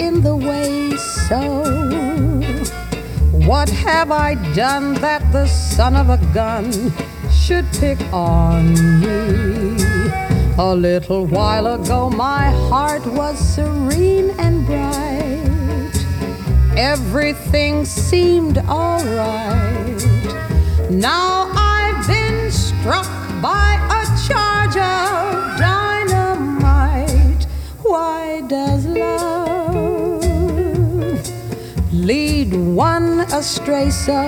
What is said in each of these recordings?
in the way so? What have I done that the son of a gun should pick on me? A little while ago my heart was serene and bright. Everything seemed all right. Now I've been struck by a charge of dynamite. Why does love lead one astray so?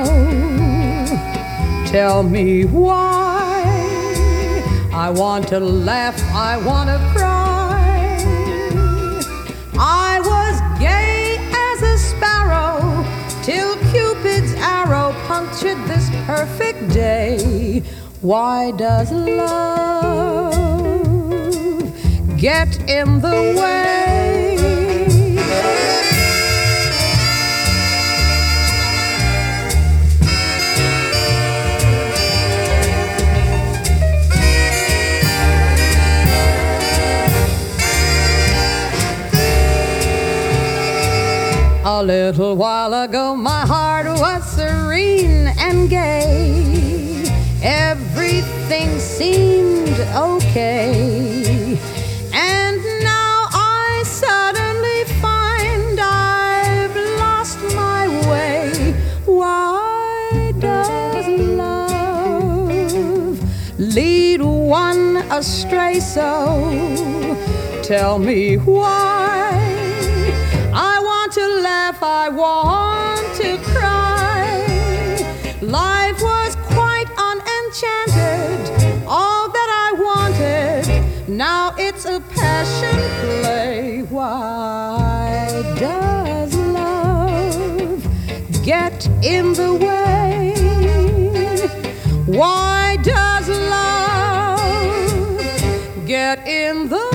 Tell me why. I want to laugh, I want to cry. I was gay as a sparrow till Cupid's arrow punctured this perfect day. Why does love get in the way? A little while ago my heart was serene and gay. Everything seemed okay. And now I suddenly find I've lost my way. Why does love lead one astray so? Tell me why. I want to laugh, I want to cry. Life was quite unenchanted, all that I wanted. Now it's a passion play. Why does love get in the way? Why does love get in the way?